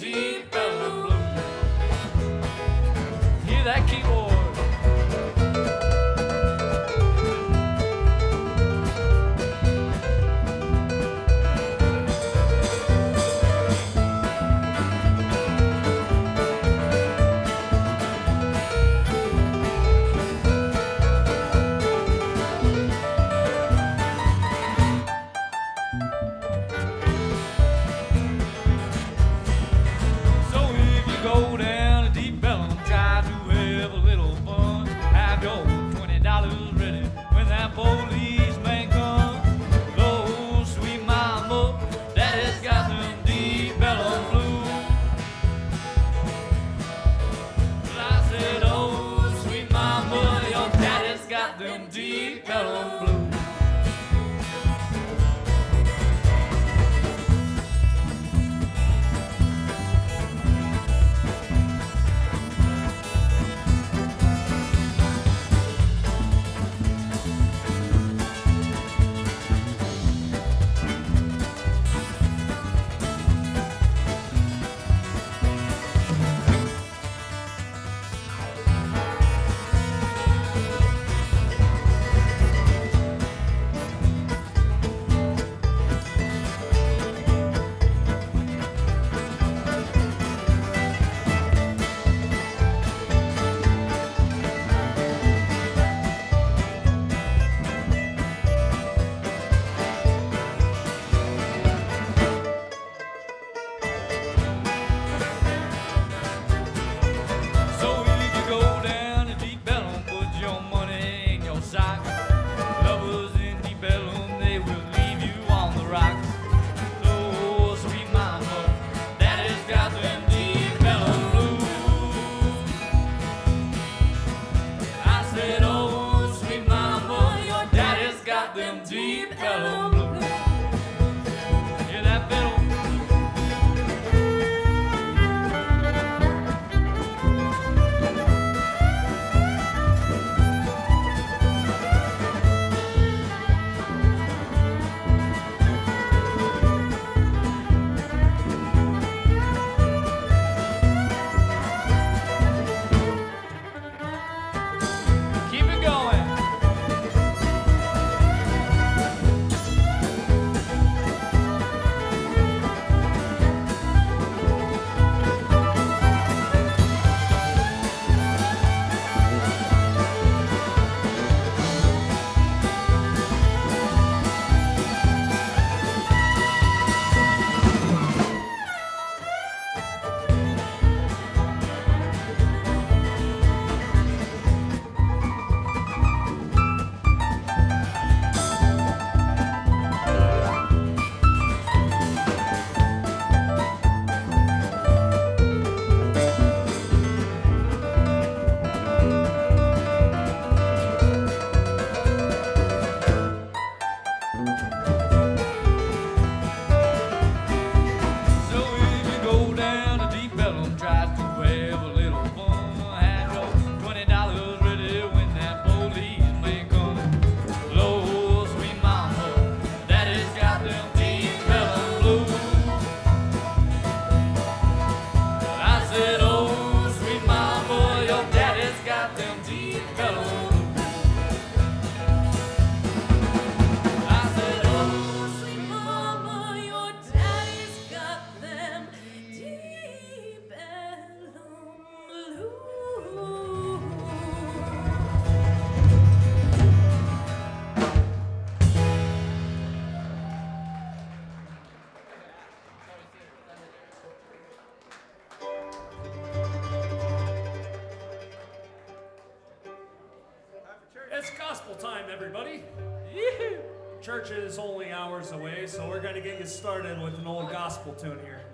deep bellum blues. Hear that keyboard. Go down a deep bellum, try to have a little fun. Have your $20 ready when that policeman comes. Oh, sweet mama, daddy's got them deep bellum blues. I said, oh, sweet mama, your daddy's got them deep bellum blues. Lovers in deep bellum, they will leave you on the rocks. Oh, sweet mama, daddy's got them deep bellum blues. I said, oh, sweet mama, your daddy's got them deep bellum blues. Hear that fiddle? It's gospel time, everybody. Church is only hours away, so we're going to get you started with an old gospel tune here.